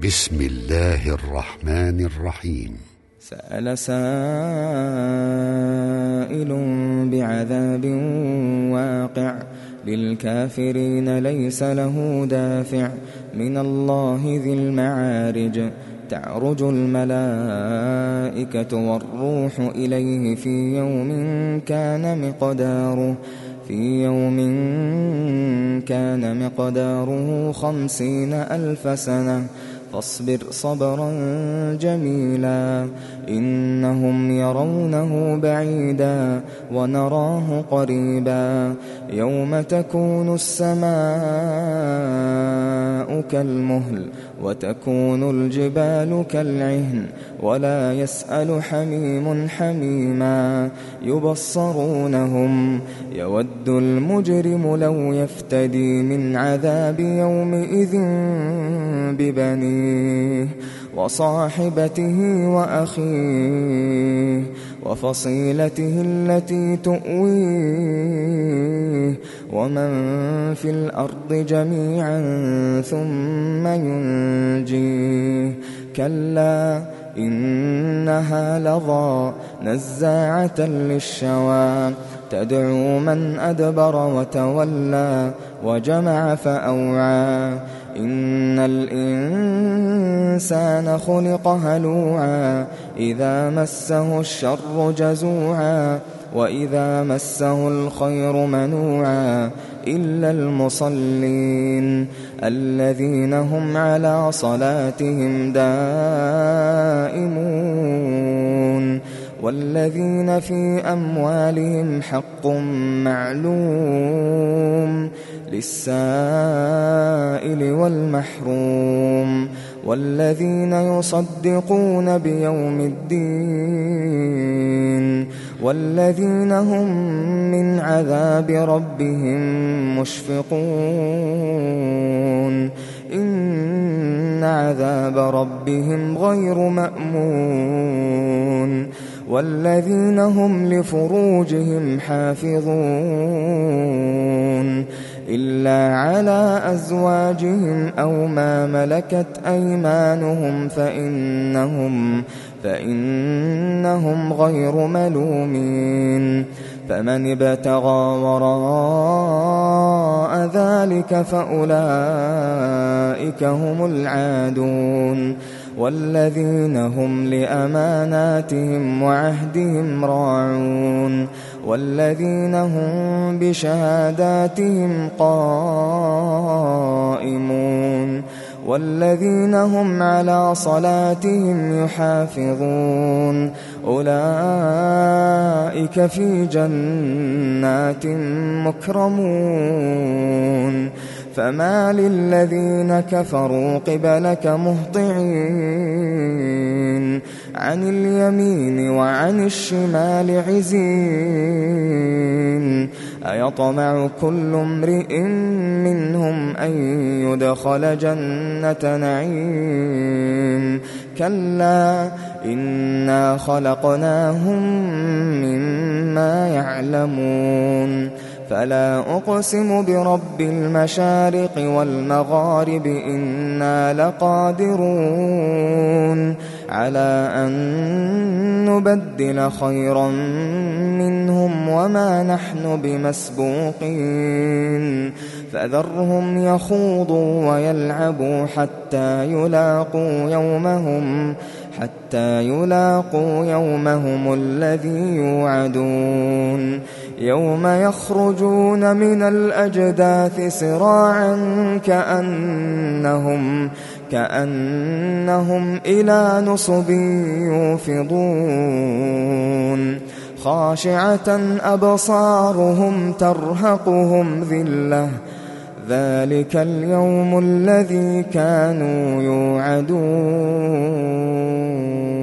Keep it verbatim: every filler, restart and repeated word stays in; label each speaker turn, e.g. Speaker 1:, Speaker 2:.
Speaker 1: بسم الله الرحمن الرحيم.
Speaker 2: سأل سائل بعذاب واقع للكافرين ليس له دافع من الله ذي المعارج تعرج الملائكة والروح إليه في يوم كان مقداره في يوم كان مقداره خمسين ألف سنة فاصبر صبرا جميلا إنهم يرونه بعيدا ونراه قريبا يوم تكون السماء كالمهل وتكون الجبال كالعهن ولا يسأل حميم حميما يبصرونهم يود المجرم لو يفتدي من عذاب يومئذ ببنيه وصاحبته وأخيه وفصيلته التي تؤويه ومن في الأرض جميعا ثم ينجيه كلا إنها لظى نزاعة للشوى تدعو من أدبر وتولى وجمع فأوعى إن الإنسان خلق هلوعا إذا مسه الشر جزوعا وإذا مسه الخير منوعا إلا المصلين الذين هم على صلاتهم دائمون والذين في أموالهم حق معلوم للسائل والمحروم والذين يصدقون بيوم الدين والذين هم من عذاب ربهم مشفقون إن عذاب ربهم غير مأمون والذين هم لفروجهم حافظون إلا على أزواجهم أو ما ملكت أيمانهم فإنهم فإنهم غير ملومين فمن ابتغى وراء ذلك فأولئك هم العادون والذين هم لأماناتهم وعهدهم راعون والذين هم بشهاداتهم قائمون والذين هم على صلاتهم يحافظون أولئك في جنات مكرمون فما للذين كفروا قبلك مهطعين عن اليمين وعن الشمال عزين أيطمع كل امرئ منهم أن يدخل جنة نعيم كلا إنا خلقناهم مما يعلمون فلا أقسم برب المشارق والمغارب إنا لقادرون على أن نبدل خيرا منهم وما نحن بمسبوقين فذرهم يخوضوا ويلعبوا حتى يلاقوا يومهم حتى يلاقوا يومهم الذي يوعدون يوم يخرجون من الأجداث سراعا كأنهم كأنهم إلى نصب يوفضون خاشعة أبصارهم ترهقهم ذلة ذلك اليوم الذي كانوا يوعدون.